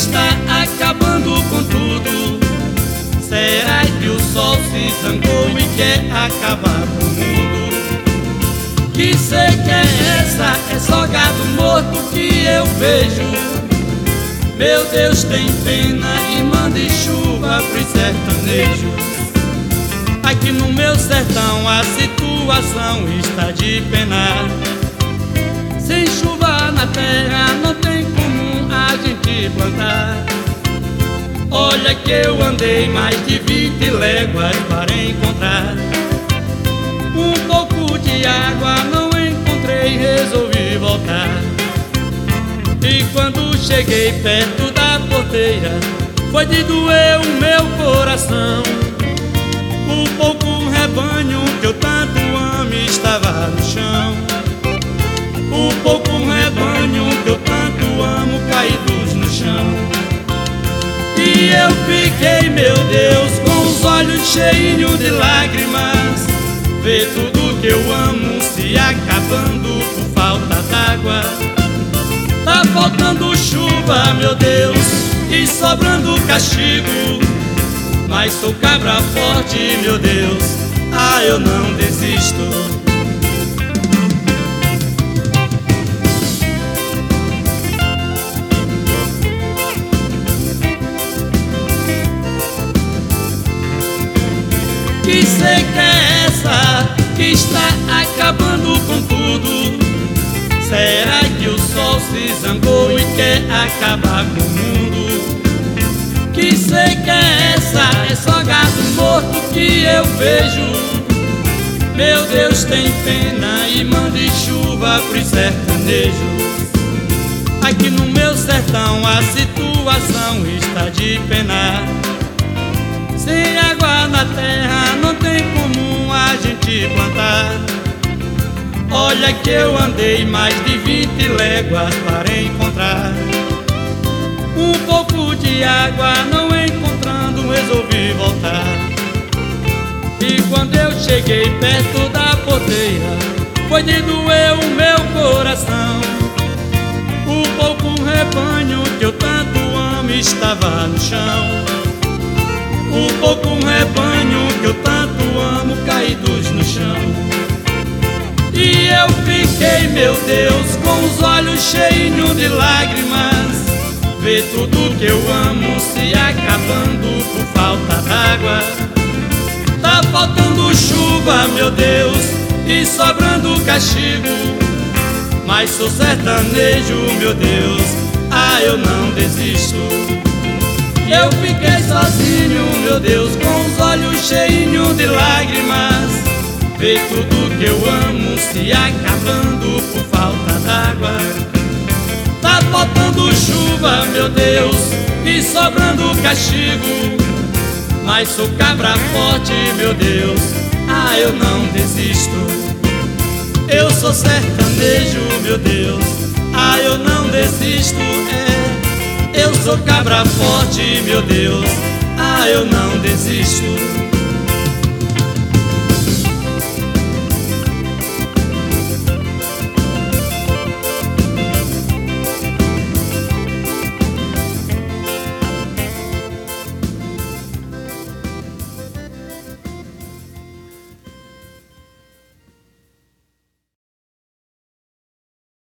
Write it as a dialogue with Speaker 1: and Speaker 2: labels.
Speaker 1: está acabando com tudo. Será que o sol se zangou e quer acabar com o mundo? Que seca é essa? É só gado morto que eu vejo. Meu Deus tem pena e mande chuva pros sertanejos. Aqui no meu sertão a situação está de penar. Sem chuva na terra não tem como a gente plantar. Olha que eu andei mais de 20 léguas para encontrar um pouco de água, não encontrei, resolvi voltar. E quando cheguei perto da porteira, foi de doer o meu coração. O pouco rebanho que eu tanto amo estava no chão. O pouco rebanho que eu tanto amo caídos no chão. E eu fiquei, meu Deus, com os olhos cheios de lágrimas, ver tudo que eu amo se acabando por falta d'água. Tá faltando chuva, meu Deus, e sobrando castigo, mas sou cabra forte, meu Deus, eu não desisto. Que seca é essa que está acabando com tudo? Será que o sol se zangou e quer acabar com o mundo? Que seca é essa? É só gado morto que eu vejo. Meu Deus tem pena e mande chuva pros sertanejos. Aqui no meu sertão a situação está de penar. Sem água na terra não tem como a gente plantar. Olha que eu andei mais de 20 léguas para encontrar um pouco de água, não encontrando, resolvi voltar. E quando eu cheguei perto da porteira, foi de doer o meu coração. O pouco rebanho que eu tanto amo estava no chão. O pouco rebanho que eu tanto amo caídos no chão. E eu fiquei, meu Deus, com os olhos cheios de lágrimas, ver tudo que eu amo se acabando por falta d'água. Tá faltando chuva, meu Deus, e sobrando castigo, mas sou sertanejo, meu Deus, eu não desisto. Eu fiquei sozinho, meu Deus, com os olhos cheios de lágrimas, ver tudo que eu amo se acabando por falta d'água. Tá faltando chuva, meu Deus, e sobrando castigo, mas sou cabra forte, meu Deus, eu não desisto. Eu sou sertanejo, meu Deus, eu não desisto, Eu sou cabra forte, meu Deus, eu não desisto.